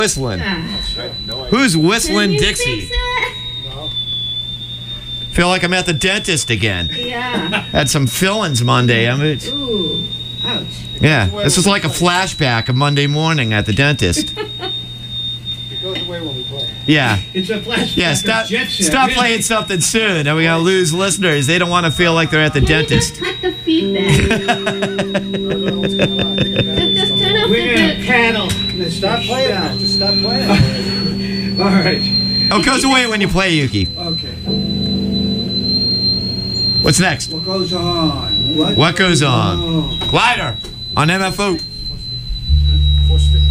whistling? Who's whistling Dixie? Feel like I'm at the dentist again. Yeah. Had some fillings Monday. Ooh. Ouch. Yeah, this was like a flashback of Monday morning at the dentist. It goes away when we play. Yeah. It's a flashback. Yeah, stop playing something soon, and we're going to lose listeners. They don't want to feel like they're at the dentist. Just cut the feedback. Just turn off We're the... gonna paddle. Stop playing now. Just stop playing. All right. Oh, it goes away when you play, Yuki. Okay. What's next? What goes on? What goes on? Glider on MFO. 4 sticks.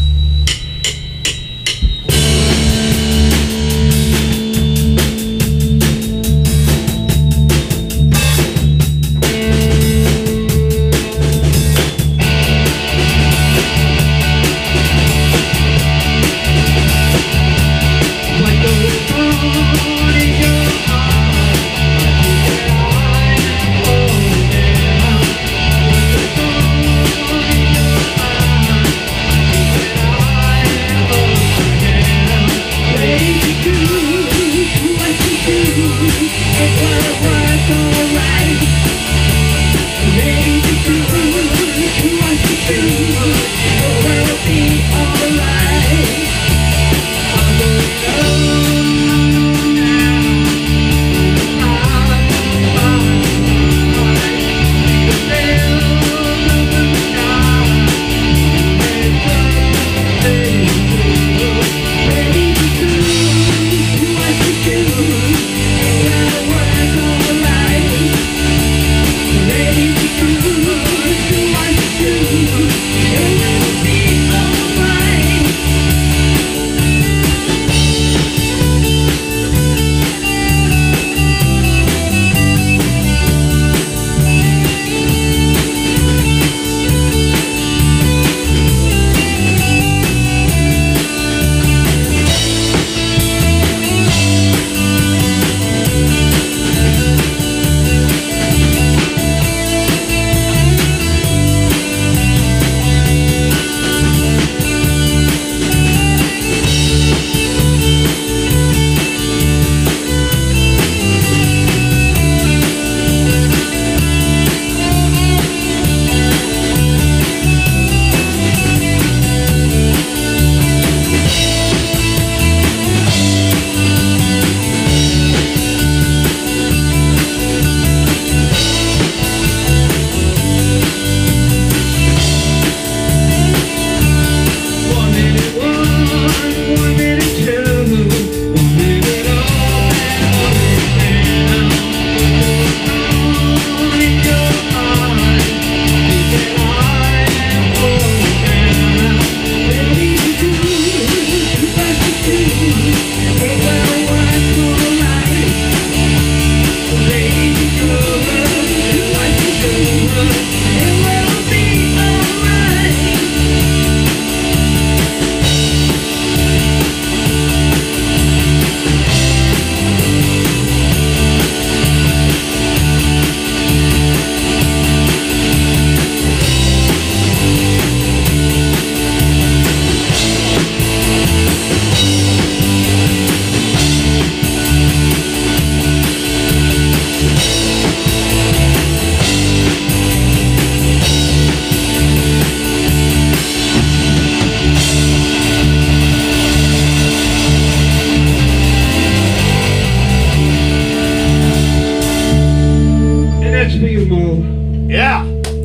Yeah.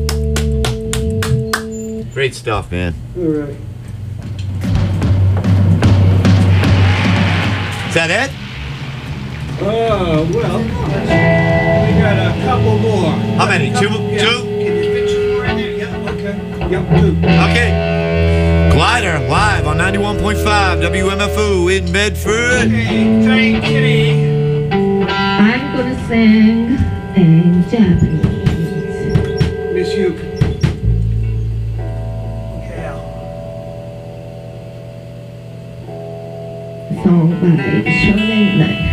Great stuff, man. All right. Is that it? Well, we got a couple more. How many? Two? Yeah. Two? Can you fit some more in there? Yeah, okay. Yep, two. Okay. Glider live on 91.5 WMFO in Bedford. Okay, thank Kitty. I'm gonna sing in Japanese. Miss you. Song by Shonen Knife.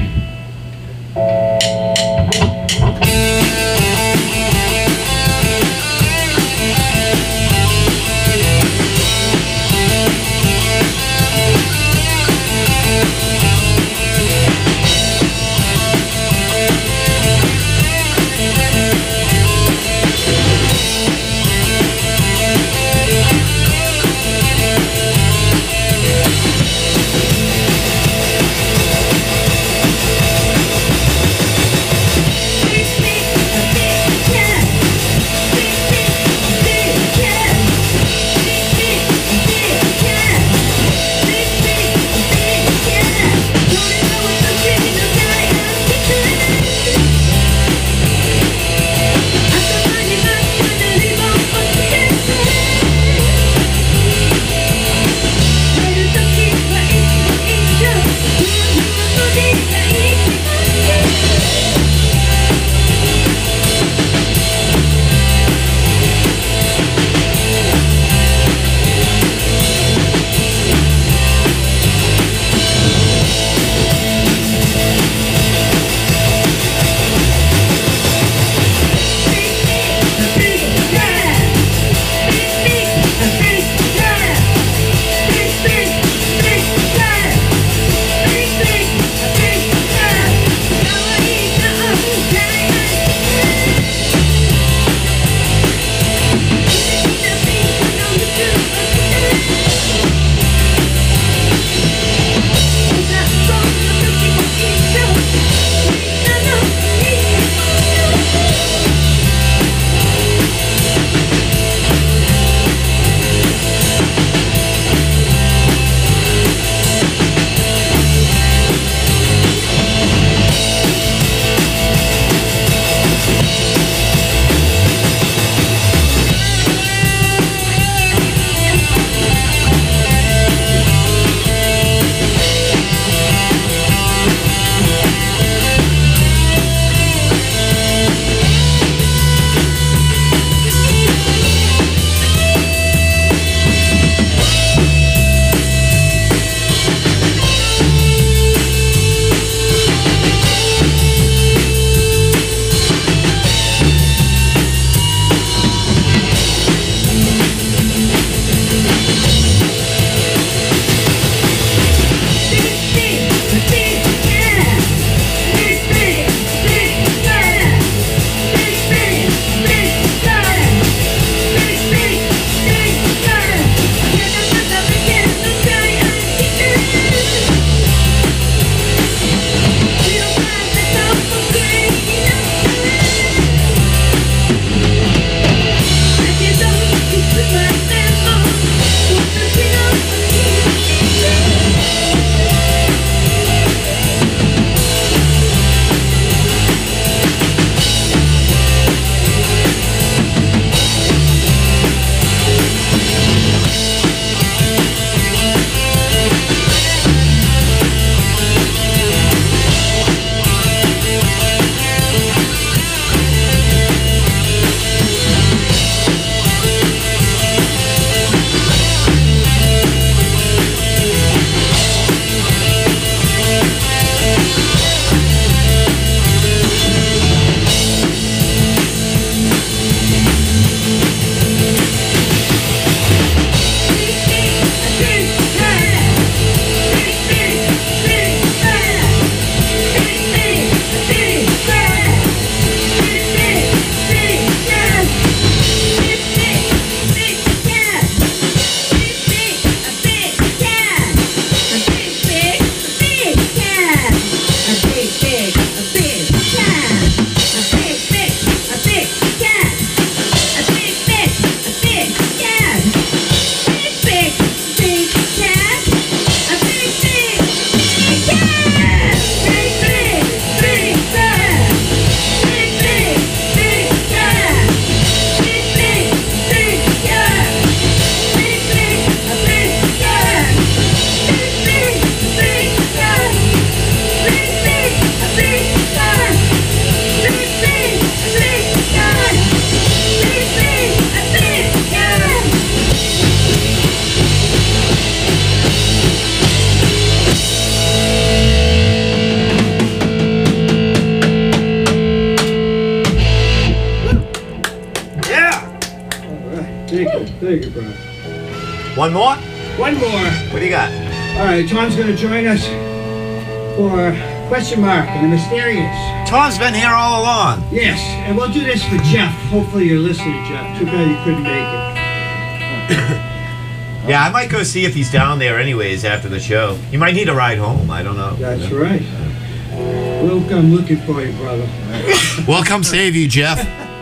Thank you, brother. One more? One more. What do you got? All right, Tom's going to join us for Question Mark and the Mysterious. Tom's been here all along. Yes, and we'll do this for Jeff. Hopefully you're listening, Jeff. Too bad you couldn't make it. Yeah, I might go see if he's down there anyways after the show. He might need a ride home. I don't know. That's right. We'll come looking for you, brother. We'll come save you, Jeff.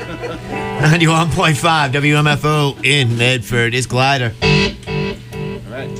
91.5 WMFO in Medford is Glider. All right.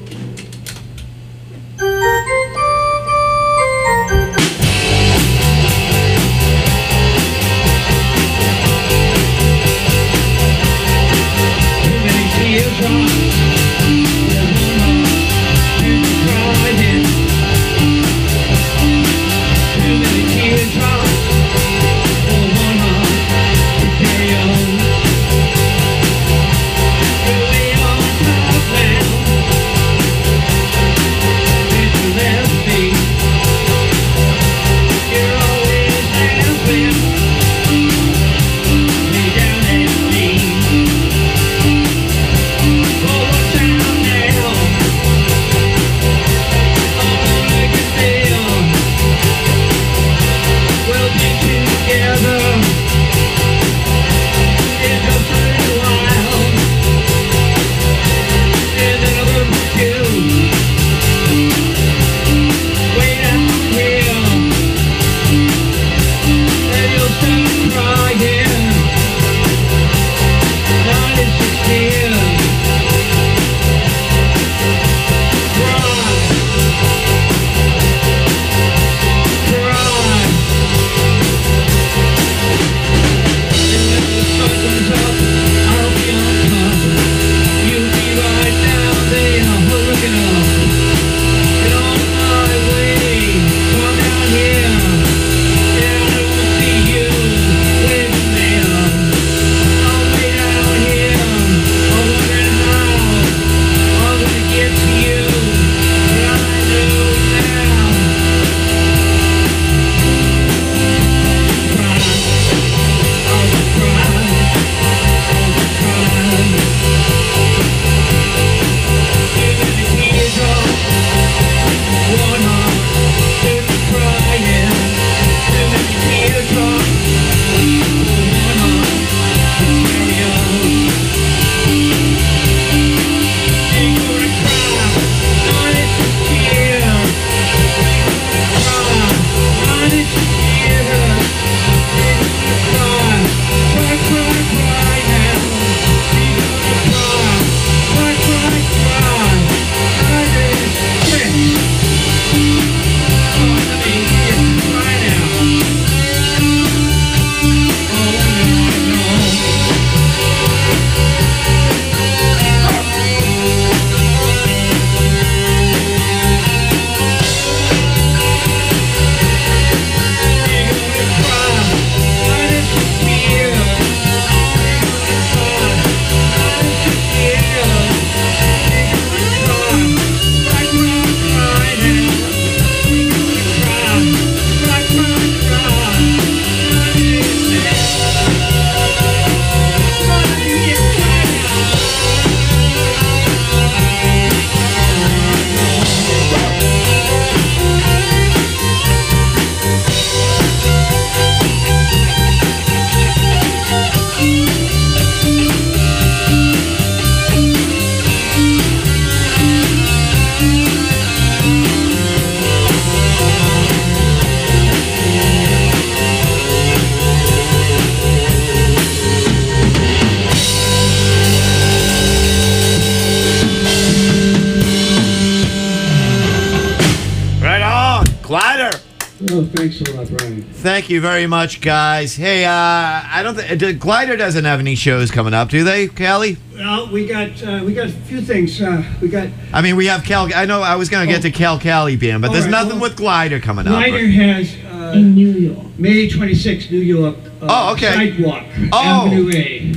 Oh, thanks a lot, Brian. Thank you very much, guys. Hey, I don't think Glider doesn't have any shows coming up, do they, Callie? Well, we got a few things. We got. I mean, we have Cal. I know I was going to get to Cal Cali band, but there's nothing with Glider coming up. Glider has in New York. May 26th, New York. Oh, okay. Sidewalk, Oh. Avenue A.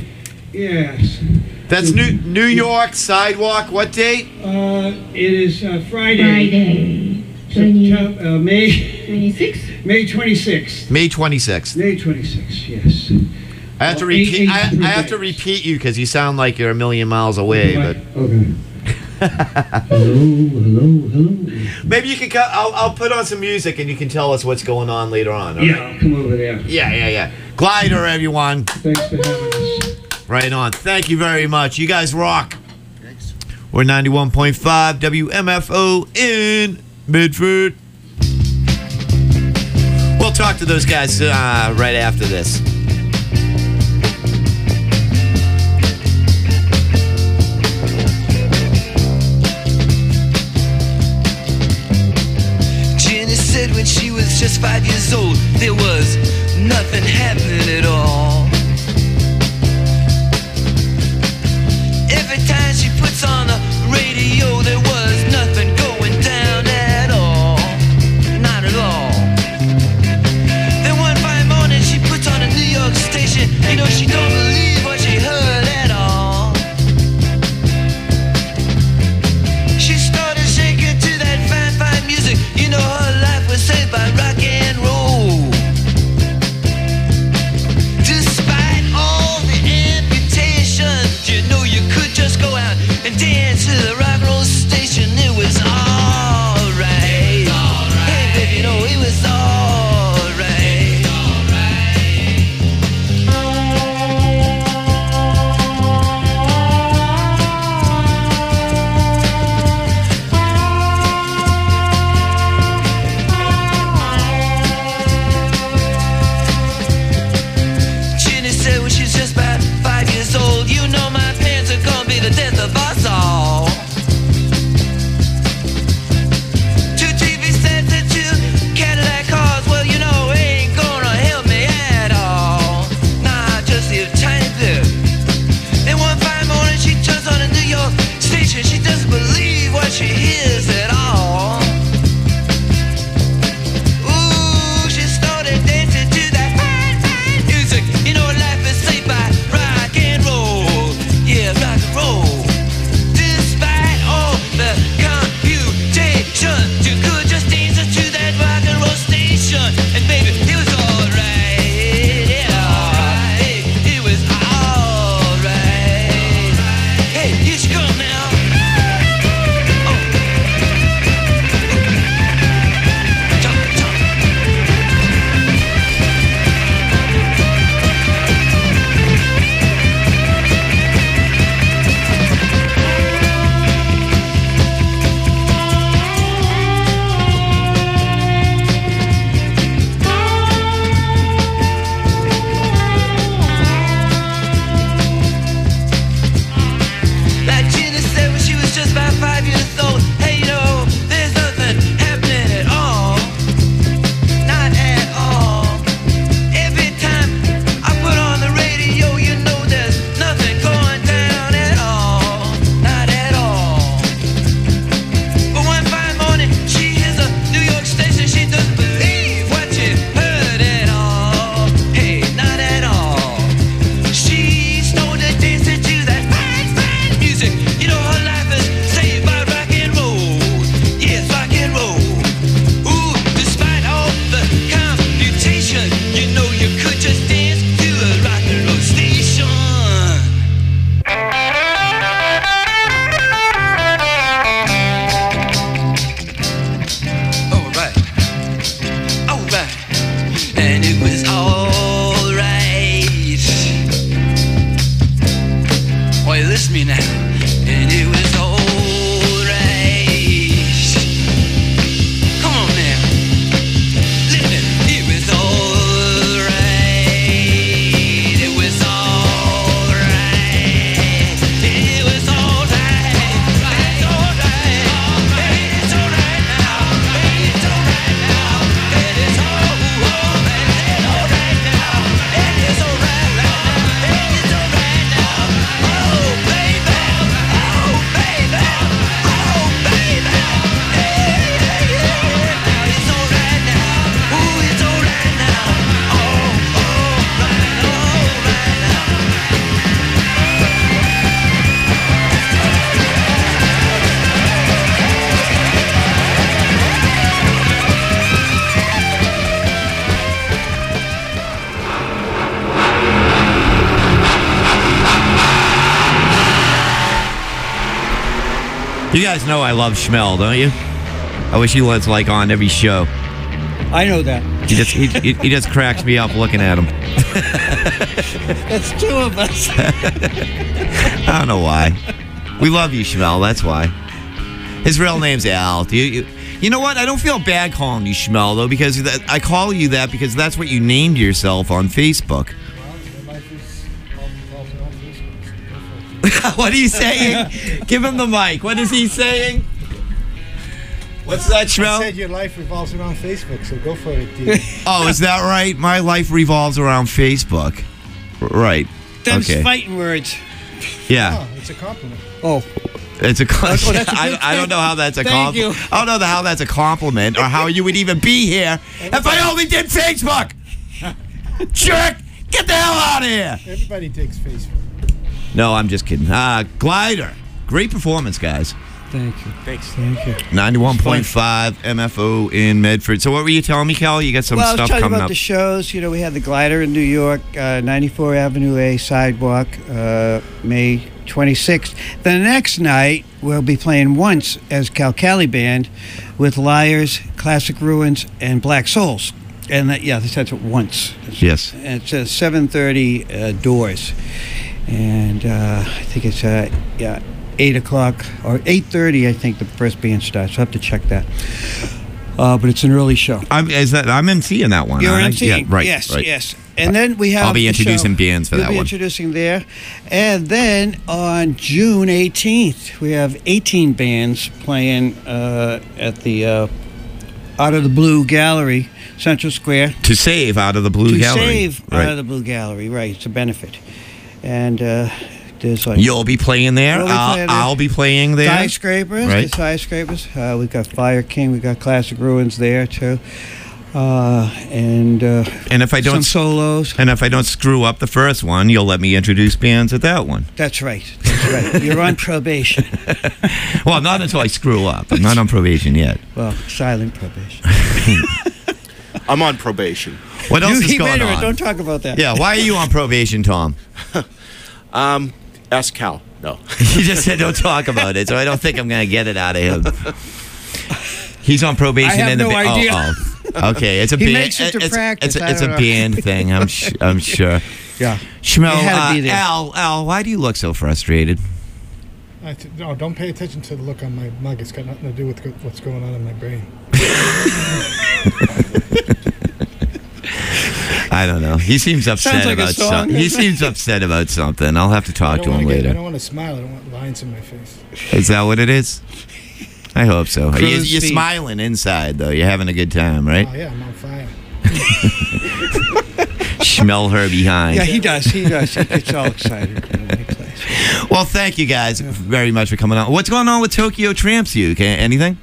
Yes. That's New York Sidewalk. What date? It is Friday. Friday. May 26th? May 26th. May 26th. May 26th, yes. I have to repeat. I have to repeat you because you sound like you're a million miles away. But Okay. Hello. maybe you can. I'll put on some music and you can tell us what's going on later on. Yeah, I'll come over there. Yeah. Glider, everyone. Thanks for having us. Right on. Thank you very much. You guys rock. Thanks. We're 91.5 WMFO in Midford. We'll talk to those guys right after this. Jenny said when she was just 5 years old, there was nothing happening at all. Every time she puts on the radio, there was nothing going down at all. Not at all. Then one fine morning she puts on a New York station. You know she don't believe what she heard at all. She started shaking to that fine music. You know her life was saved by rock and roll. Despite all the amputations, you know you could just go out and dance to the rock and roll station. You guys know I love Schmel, don't you? I wish he was like on every show. I know that. He just cracks me up looking at him. That's two of us. I don't know why. We love you, Schmel. That's why. His real name's Al. You know what? I don't feel bad calling you Schmel, though, because I call you that because that's what you named yourself on Facebook. What are you saying? Give him the mic. What is he saying? What's that, I Schmel? said your life revolves around Facebook, so go for it, dude. Oh, is that right? My life revolves around Facebook. Right. Them's Okay. fighting words. Yeah. Oh, it's a compliment. Oh, It's a that's a good I don't know how that's a Thank you. compliment. I don't know how that's a compliment or how you would even be here if I only did Facebook. Jerk! Get the hell out of here! Everybody digs Facebook. No, I'm just kidding. Glider. Great performance, guys. thank you. Thanks. Thank you. 91.5 MFO in Medford. So what were you telling me, Cal? You got some Well, I was stuff telling you coming about up. the shows. You know, we had the Glider in New York, 94 Avenue A Sidewalk, May 26th. The next night, we'll be playing Once as Calcali Band with Liars, Classic Ruins, and Black Souls. And that's Once. Yes. And it's 7:30 doors. And I think it's 8 o'clock or 8:30. I think the first band starts. I'll have to check that. But it's an early show. I'm emceeing that one. You're aren't I? emceeing, Yeah, right. yes, right. yes. And then we have. I'll be the introducing show. bands for You'll that be one. introducing there, and then on June 18th we have 18 bands playing at the Out of the Blue Gallery, Central Square. To save out of the Blue to Gallery. save right. Out of the Blue Gallery, right? It's a benefit, and there's like You'll be playing there. We'll be playing there. I'll be playing there. Skyscrapers. Right. The Skyscrapers. We've got Fire King. We've got Classic Ruins there too, and And if I some don't solos. and if I don't screw up the first one, you'll let me introduce bands at that one. That's right. That's right. You're on probation. Well, not until I screw up. I'm not on probation yet. Well, silent probation. I'm on probation. What else is He going made it. on? Don't talk about that. Yeah, why are you on probation, Tom? Ask Cal. No. You just said don't talk about it, so I don't think I'm going to get it out of him. He's on probation. I have in the no idea. Oh. Okay, it's a He band. makes it to practice. I It's a don't know. band thing. I'm sure. Yeah. Schmel, You had to be there. Al, why do you look so frustrated? No, don't pay attention to the look on my mug. It's got nothing to do with what's going on in my brain. I don't know. He seems upset Sounds like a about song. something. He seems upset about something. I'll have to talk to him I later. don't want to smile. I don't want lines in my face. Is that what it is? I hope so. Cruise You're feet. smiling inside, though. You're having a good time, right? Oh yeah, I'm on fire. Smell her behind. Yeah, he does. He does. He gets all excited when he plays. Well, thank you guys very much for coming on. What's going on with Tokyo Tramps? Anything?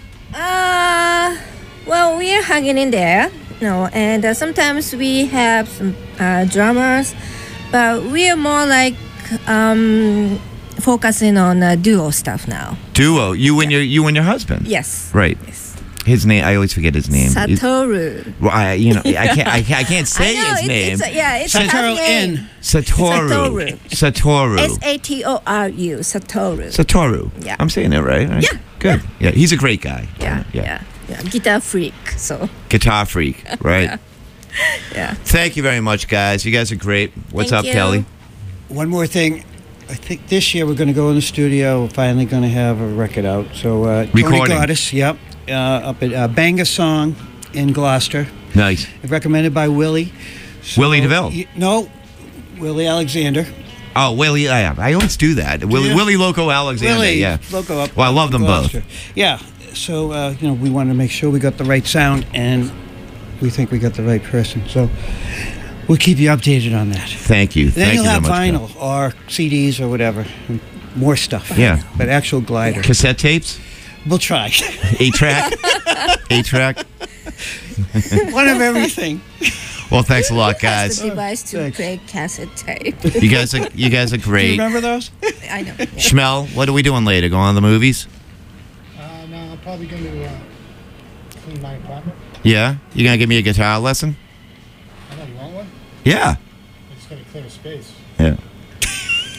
Well, we are hanging in there, and sometimes we have some drummers, but we are more like focusing on duo stuff now. Duo. You and your husband. Yes. Right. Yes. His name. I always forget his name. Satoru. Well, I can't say I know, his name. It's a Satoru tough name. N. Satoru. Satoru. Satoru. Satoru. Satoru. Yeah. I'm saying it right. Yeah. Good. Yeah. He's a great guy. Yeah. Guitar freak. So. Guitar freak. Right. Yeah. Thank you very much, guys. You guys are great. What's Thank up, you. Kelly? One more thing. I think this year we're going to go in the studio. We're finally going to have a record out. So Tony Recording. Goddess, yep, up at Banga Song in Gloucester, Nice. recommended by Willie. So, Willie DeVille. No, Willie Alexander. Oh, Willie. I always do that. Willie Loco Alexander. Willie, Yeah. Loco up. Well, I love them both. Gloucester. Yeah. So we wanted to make sure we got the right sound, and we think we got the right person. So we'll keep you updated on that. Thank you. Then Thank you'll you have very much. vinyl or CDs or whatever, and more stuff. Yeah. But actual glider. Cassette tapes. We'll try. 8-track. 8-track. One of everything. Well, thanks a lot, Has guys. the device to Thanks. play cassette tape. You guys are Do you great. remember those? I know. Yeah. Schmel, what are we doing later? Going to the movies? No, I'm probably going to clean my apartment. Yeah. You gonna give me a guitar lesson? I don't want one. Yeah. I just got to clear a space. Yeah.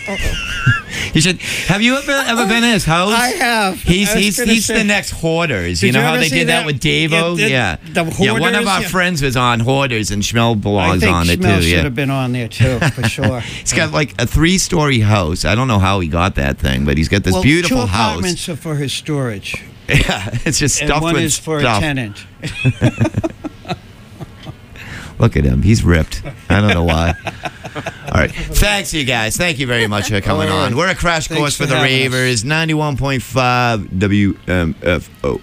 You should. Have you ever been in his house? I have. He's the next Hoarders. You Did know you how ever they see did that that? with Davo? Yeah, Yeah. the Yeah, one of Hoarders, our yeah. friends was on Hoarders, and Schmel I belongs think on it Schmel too. should Yeah. have been on there too, for sure. He's got like a 3-story house. I don't know how he got that thing, but he's got this Well, beautiful 2 house. apartments are for his storage, Yeah, it's just and stuffed one with is for stuff. a tenant. Look at him. He's ripped. I don't know why. All right. Thanks, you guys. Thank you very much for coming All right. on. We're a crash Thanks course for for the having us. Ravers, 91.5 WMFO.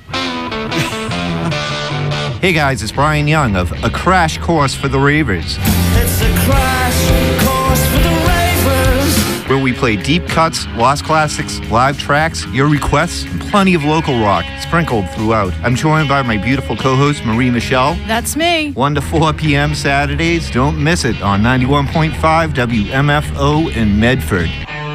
Hey, guys. It's Brian Young of A Crash Course for the Ravers, It's a crash course for the ravers. where we play deep cuts, lost classics, live tracks, your requests, and plenty of local rock sprinkled throughout. I'm joined by my beautiful co-host, Marie Michelle. That's me. 1 to 4 p.m. Saturdays. Don't miss it on 91.5 WMFO in Medford.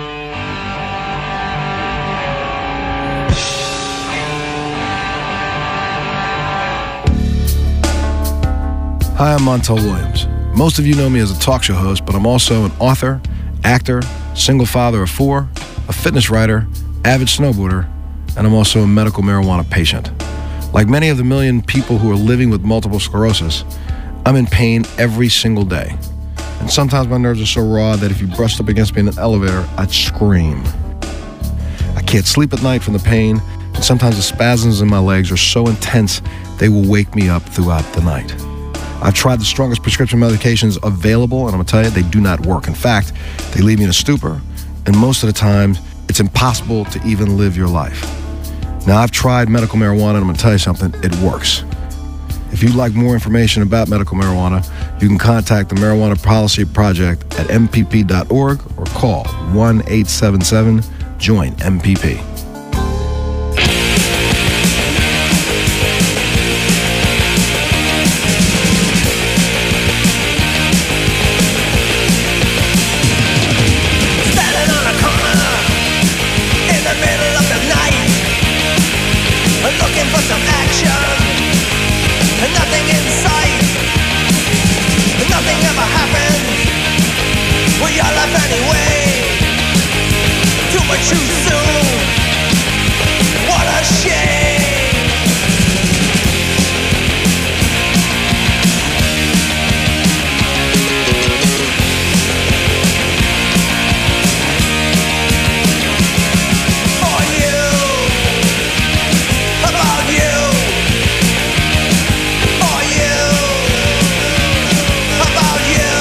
Hi, I'm Montel Williams. Most of you know me as a talk show host, but I'm also an author, actor, single father of 4, a fitness writer, avid snowboarder, and I'm also a medical marijuana patient. Like many of the million people who are living with multiple sclerosis, I'm in pain every single day. And sometimes my nerves are so raw that if you brushed up against me in an elevator, I'd scream. I can't sleep at night from the pain, and sometimes the spasms in my legs are so intense they will wake me up throughout the night. I've tried the strongest prescription medications available, and I'm gonna tell you, they do not work. In fact, they leave me in a stupor, and most of the time, it's impossible to even live your life. Now, I've tried medical marijuana, and I'm gonna tell you something, it works. If you'd like more information about medical marijuana, you can contact the Marijuana Policy Project at mpp.org or call 1-877-JOIN-MPP. Standing on a corner in the middle of the night, looking for some action, and nothing in sight. Nothing ever happened. Well, your life anyway. Too much too soon. What a shame. For you, about you, for you, about you.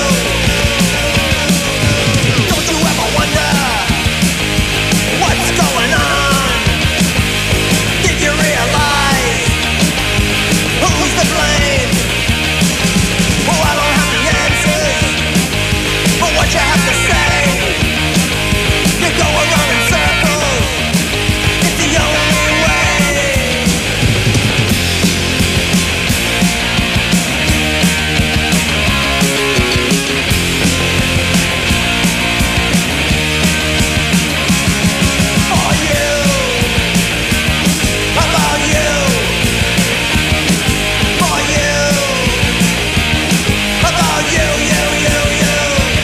Don't you ever wonder what's going on? Did you realize who's to blame? Oh, I don't have the answers, but what you have to say, you go around in circles. It's the only way. For you, about you. For you, about you, you.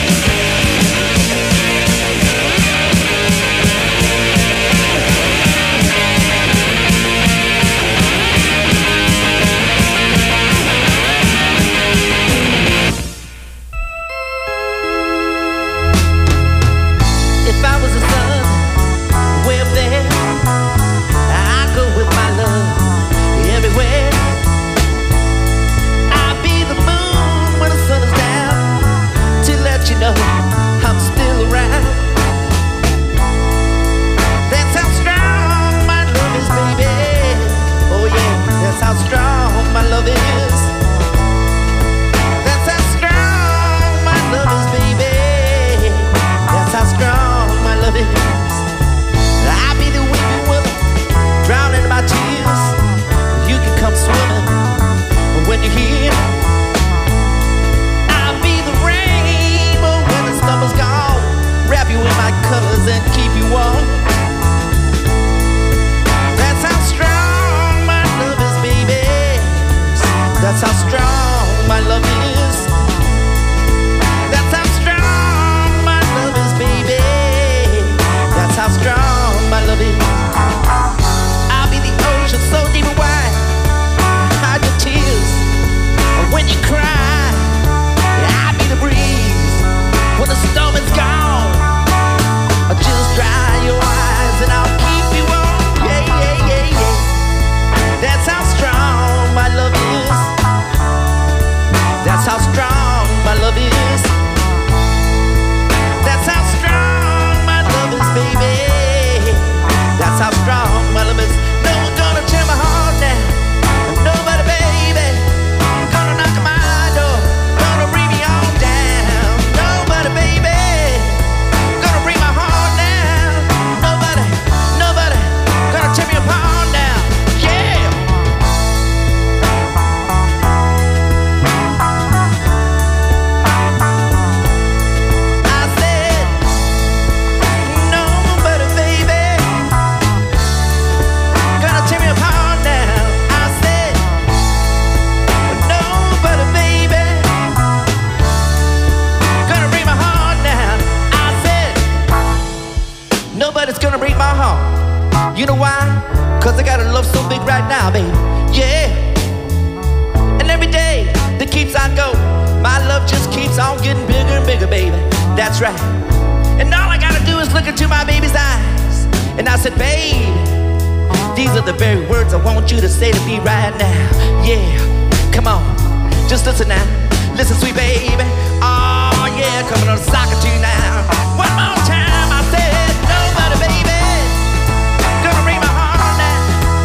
If I was a sun, way up there, I'd go with my love everywhere. I'd be the moon when the sun is down to let you know I'm still around. That's how strong my love is, baby. Oh yeah, that's how strong my love is. That's how strong my love is, baby. That's how strong my love is. I'll be the weeping willow, drowning my tears. You can come swimming when you're here. I'll be the rainbow when the summer's gone. Wrap you in my colors and keep you warm. That's how strong my love is, baby. Yeah. And every day that keeps on going, my love just keeps on getting bigger and bigger, baby. That's right. And all I gotta do is look into my baby's eyes. And I said, babe, these are the very words I want you to say to me right now. Yeah, come on, just listen now. Listen, sweet baby. Oh yeah, coming on a soccer team now. One more time, I said, nobody, baby, gonna break my heart now.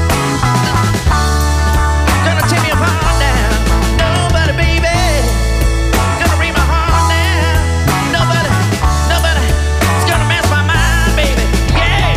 Gonna tear me apart now. Nobody, baby, gonna break my heart now. Nobody's gonna mess my mind, baby. Yeah.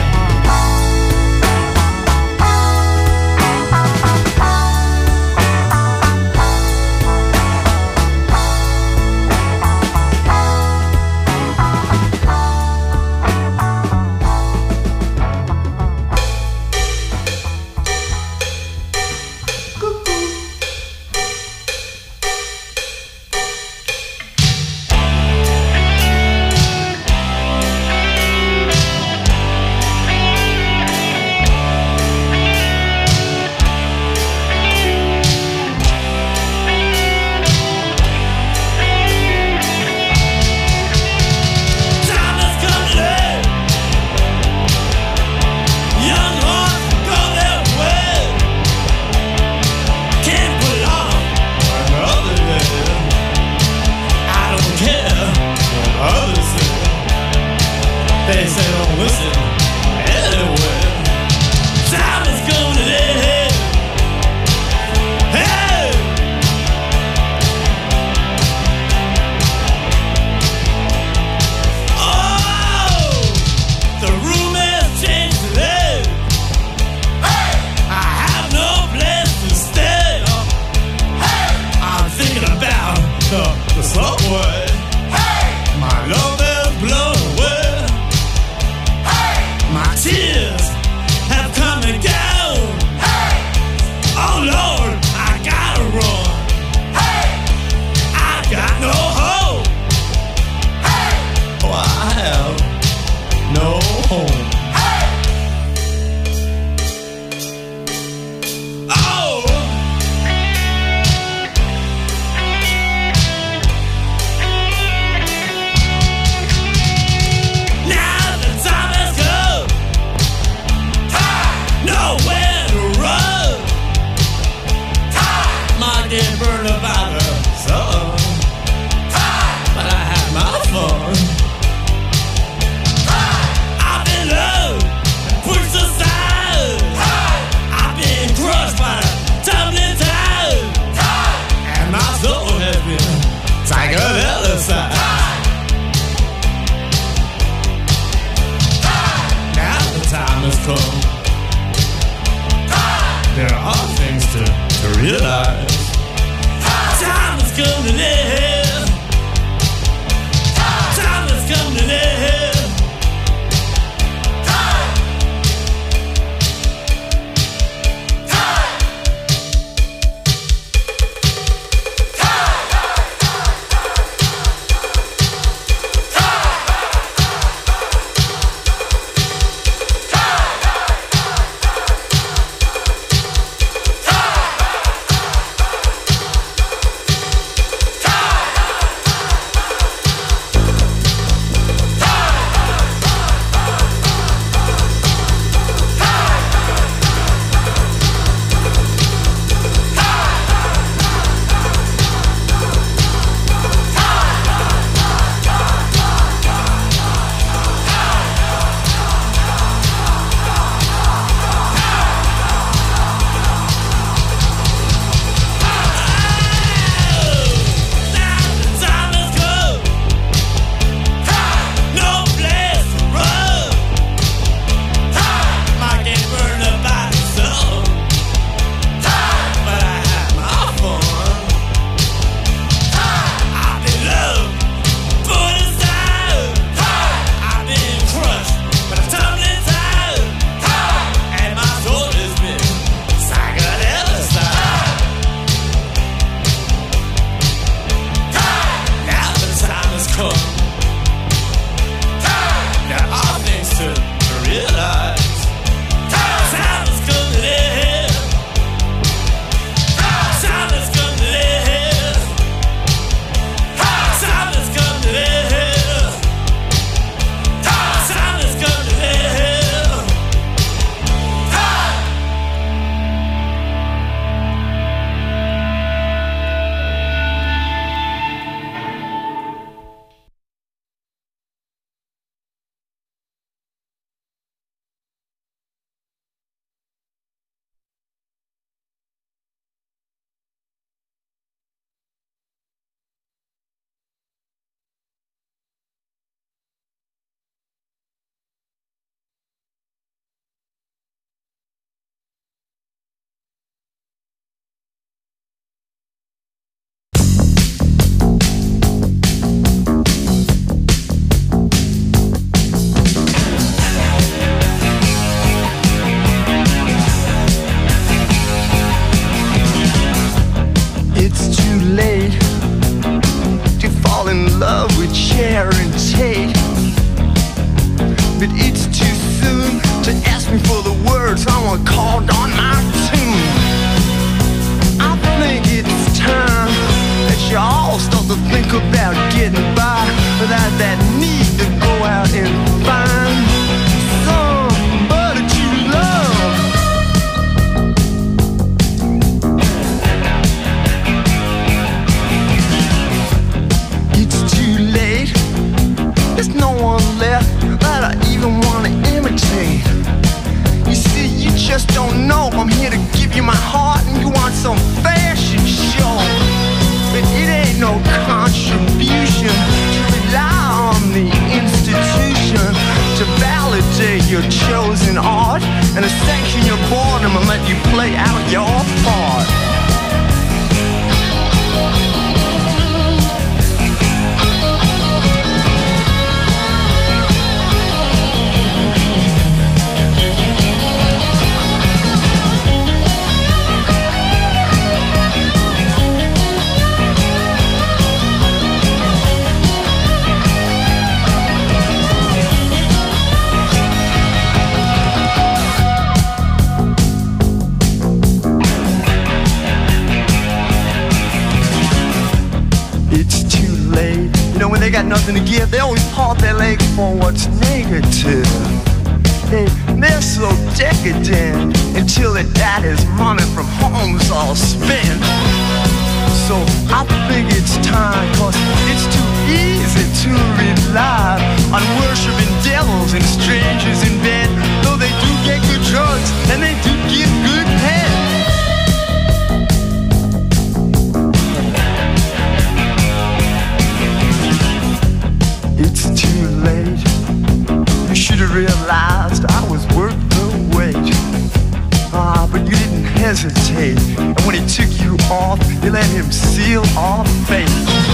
never called on my tune. I think it's time that you all start to think about getting by without that need to go out and find somebody to love. It's too late. There's no one left that I even want to imitate. You see, you just don't know. I'm here to give you my heart and you want some fashion show. But it ain't no contribution to rely on the institution to validate your chosen art and to sanction your boredom and let you play out your part. When they got nothing to give, they always part their leg for what's negative. They're so decadent until their daddy's money from home's all spent. So I think it's time, cause it's too easy to rely on worshiping devils and strangers in bed. Though they do get good drugs and they do give good head. It's too late. You should have realized I was worth the wait. But you didn't hesitate. And when he took you off, you let him seal our fate.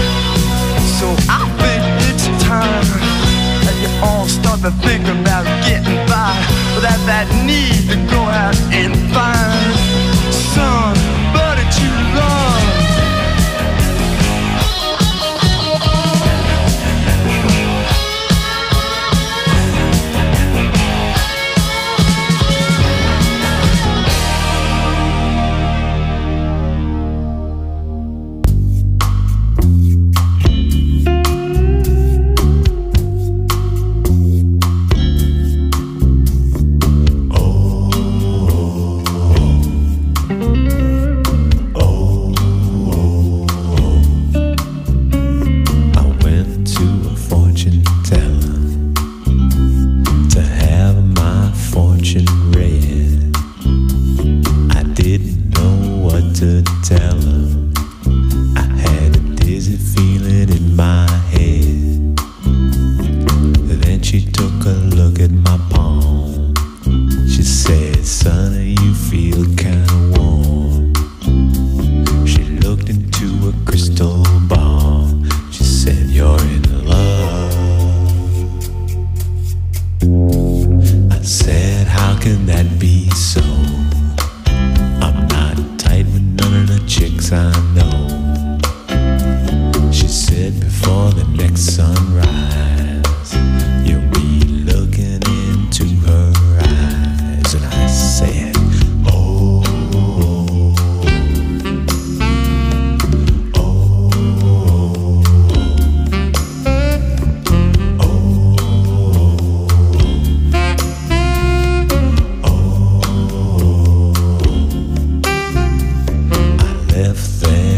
So I think it's time that you all start to think about getting by without that need to go out and find somebody to love. left there.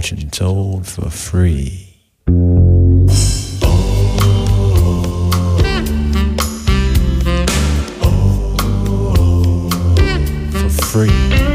fortune told for free. For free.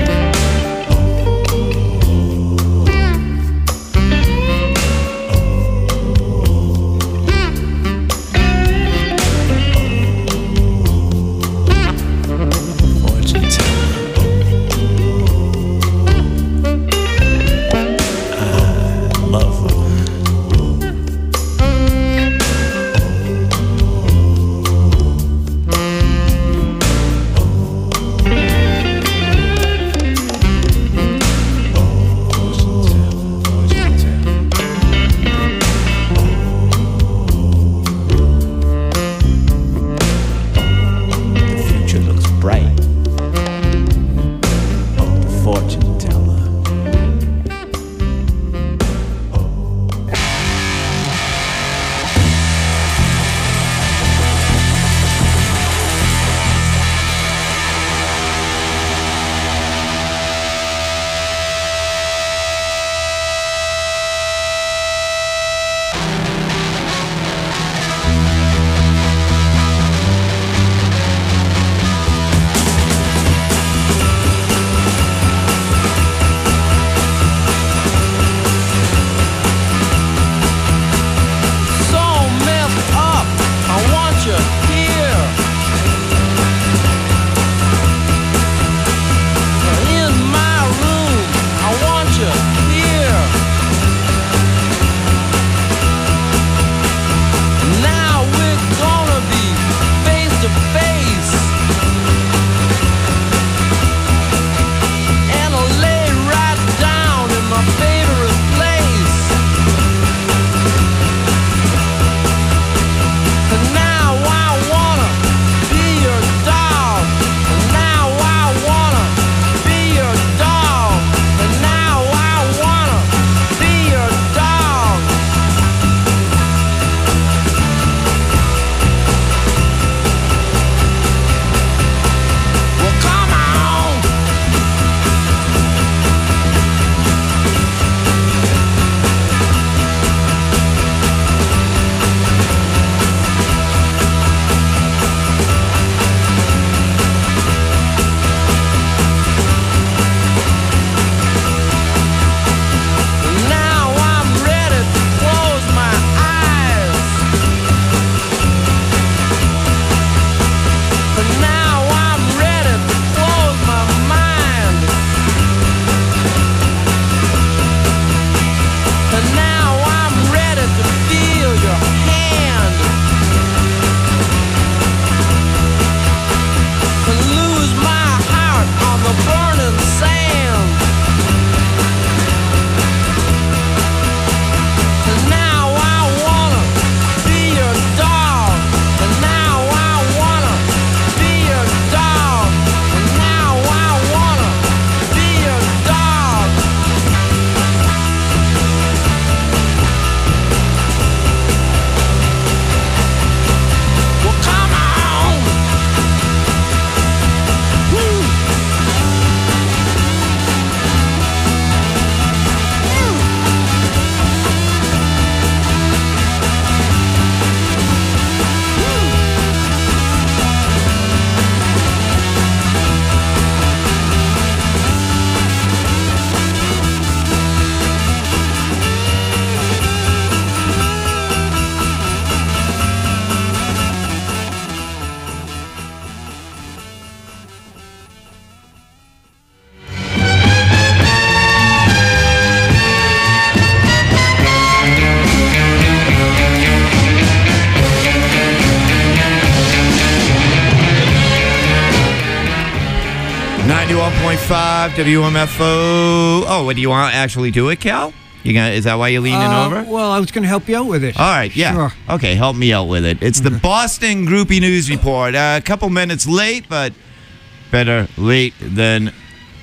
WMFO. Oh, what do you want to actually do it, Cal? Is that why you're leaning over? Well, I was going to help you out with it. All right, yeah. Sure. Okay, help me out with it. It's the Boston Groupie News Report. A couple minutes late, but better late than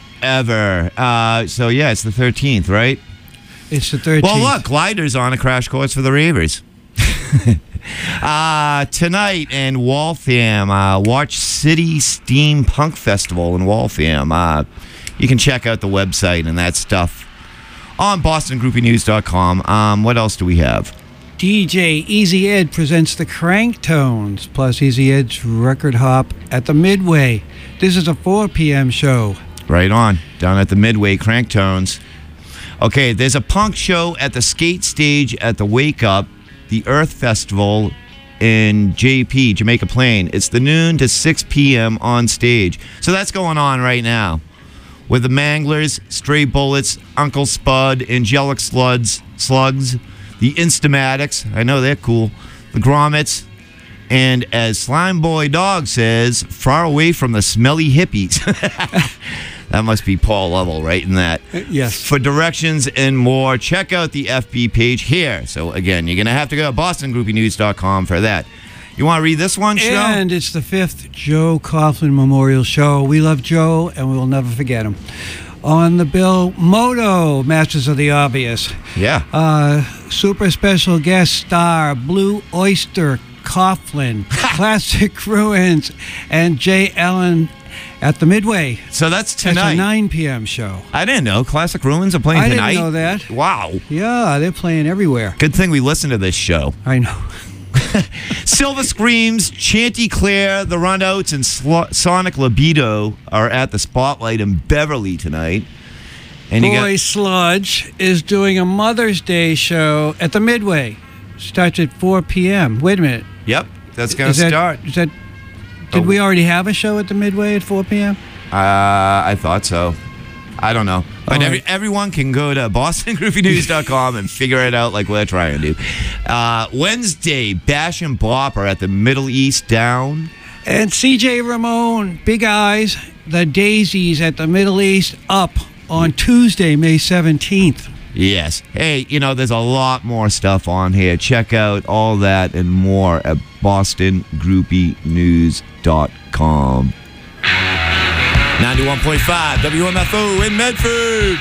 ever. So, yeah, it's the 13th, right? It's the 13th. Well, look, Glider's on a crash course for the Ravers. Tonight in Waltham, Watch City Steampunk Festival in Waltham. You can check out the website and that stuff on BostonGroupieNews.com. What else do we have? DJ Easy Ed presents the Crank Tones, plus Easy Ed's Record Hop at the Midway. This is a 4 p.m. show. Right on, down at the Midway Crank Tones. Okay, there's a punk show at the skate stage at the Wake Up, the Earth Festival in JP, Jamaica Plain. It's the noon to 6 p.m. on stage. So that's going on right now. With the Manglers, Stray Bullets, Uncle Spud, Angelic Slugs, the Instamatics, I know they're cool, the Grommets, and as Slime Boy Dog says, far away from the smelly hippies. That must be Paul Lovell writing that. Yes. For directions and more, check out the FB page here. So again, you're going to have to go to BostonGroupieNews.com for that. You want to read this one, Joe? And it's the 5th Joe Coughlin Memorial Show. We love Joe, and we will never forget him. On the bill, Moto, Masters of the Obvious. Yeah. Super special guest star, Blue Oyster Coughlin, Classic Ruins, and Jay Ellen at the Midway. So that's tonight. It's a 9 p.m. show. I didn't know. Classic Ruins are playing tonight? I didn't know that. Wow. Yeah, they're playing everywhere. Good thing we listened to this show. I know. Silver Screams, Chanticleer, The Runouts, and Sonic Libido are at the Spotlight in Beverly tonight. And Boy Sludge is doing a Mother's Day show at the Midway. Starts at 4 p.m. Wait a minute. Yep, that's going to start. Did we already have a show at the Midway at 4 p.m.? I thought so. I don't know. But right. everyone can go to BostonGroupieNews.com and figure it out like we're trying to do. Wednesday, Bash and Bop are at the Middle East Down. And CJ Ramon, Big Eyes, the Daisies at the Middle East Up on Tuesday, May 17th. Yes. Hey, there's a lot more stuff on here. Check out all that and more at BostonGroupieNews.com. 91.5 WMFO in Medford.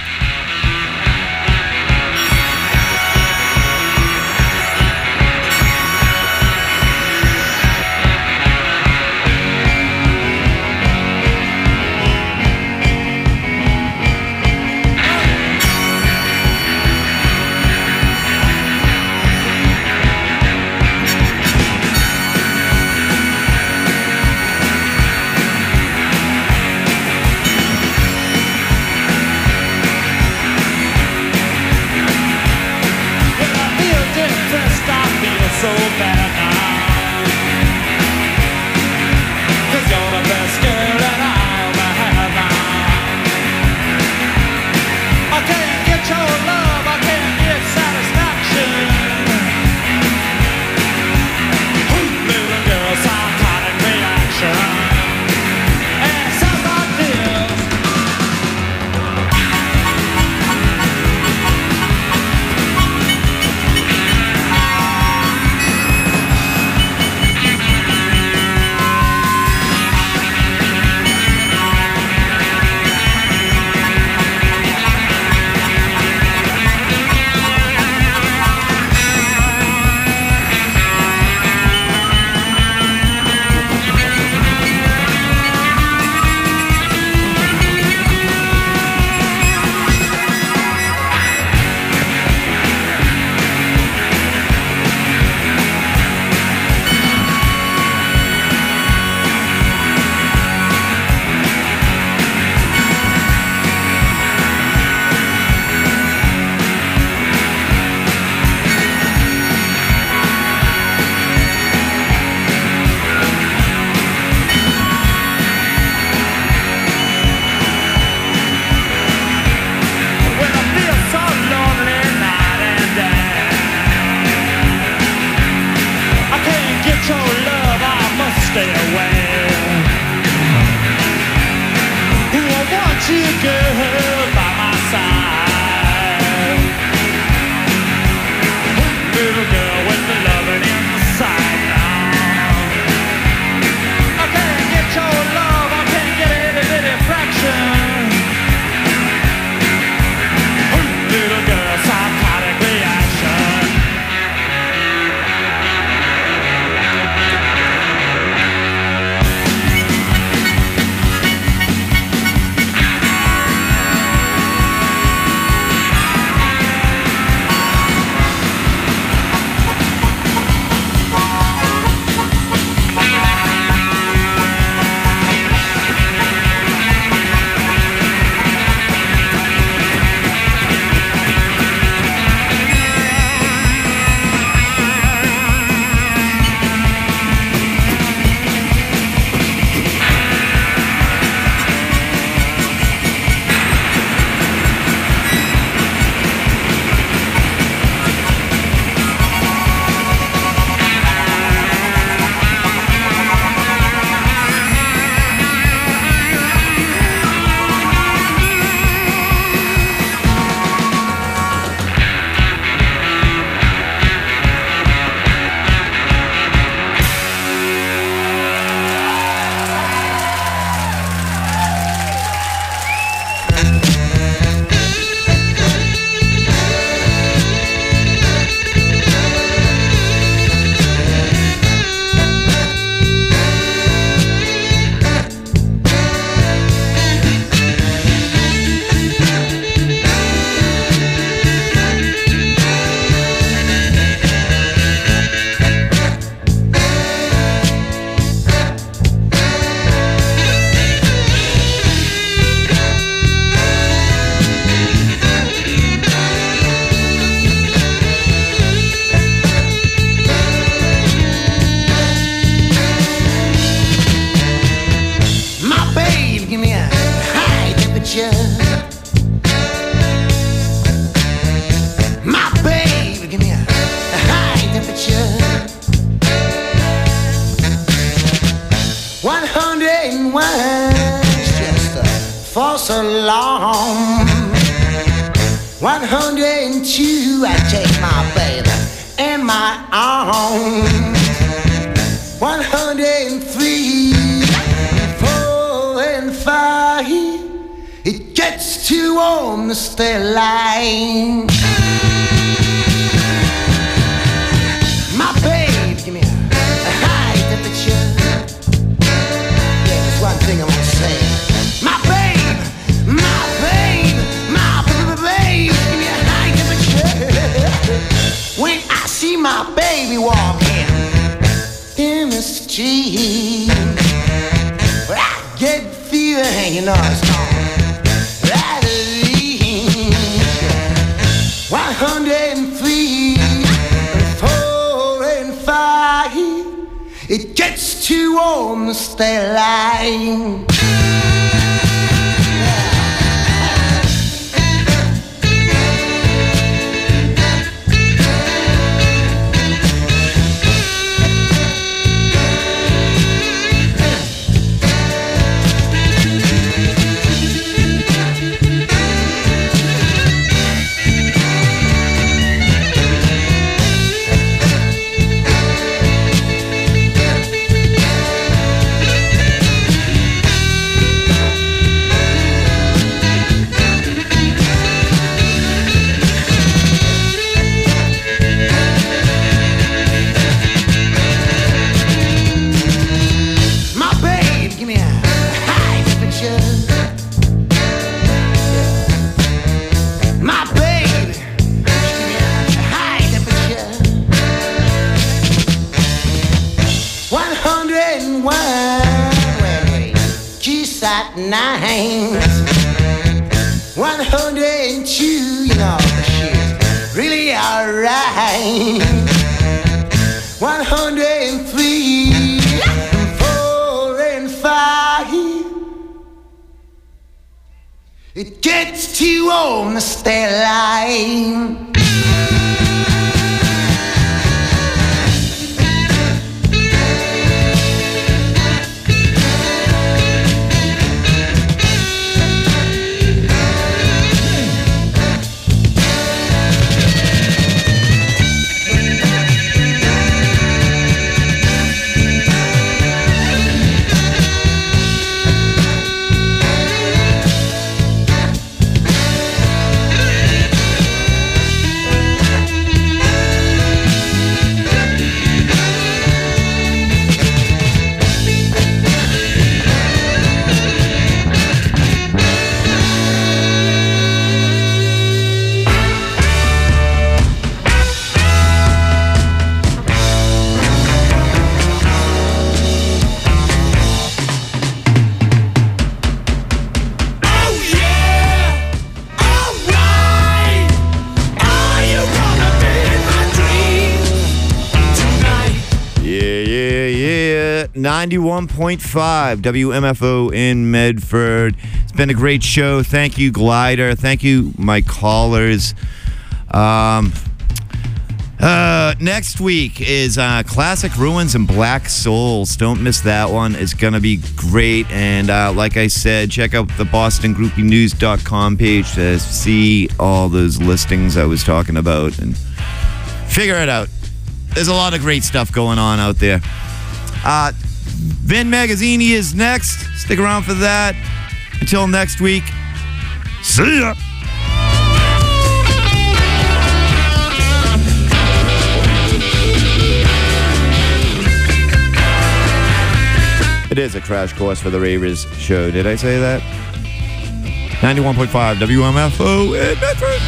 temperature. My baby, give me a high temperature. 101 is just a false alarm. 102, I take my baby in my arms. 103, 4 and 5, it gets too warm to stay alive. My babe, give me a high temperature. Yeah, there's one thing I want to say. My babe, my babe, my babe, give me a high temperature. When I see my baby walking in the street, I get the feeling, you know, it's gone. 103, 4 and 5, it gets too warm to stay alive. Nines, 102, you know, she's really alright. 103, 4 and 5, it gets too warm to stay alive. Yeah. 91.5 WMFO in Medford. It's been a great show. Thank you, Glider. Thank you, my callers. Next week is Classic Ruins and Black Souls. Don't miss that one. It's going to be great. And like I said, check out the BostonGroupieNews.com page to see all those listings I was talking about and figure it out. There's a lot of great stuff going on out there. Vin Magazzini is next. Stick around for that. Until next week, see ya. It is a crash course for the Ravers show. Did I say that? 91.5 WMFO in Medford.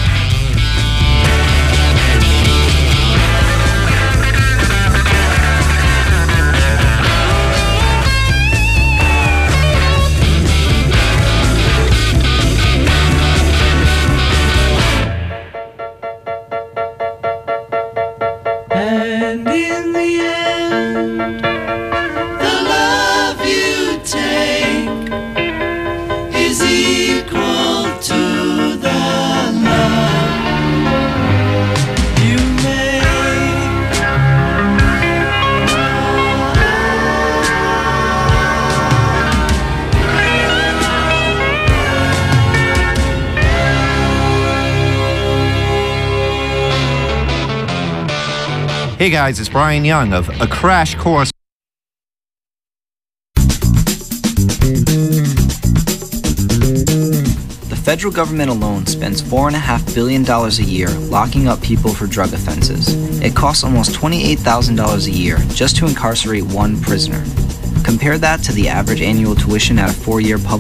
And in the end, the love you take is equal Hey guys, it's Brian Young of A Crash Course. The federal government alone spends $4.5 billion a year locking up people for drug offenses. It costs almost $28,000 a year just to incarcerate one prisoner. Compare that to the average annual tuition at a 4-year public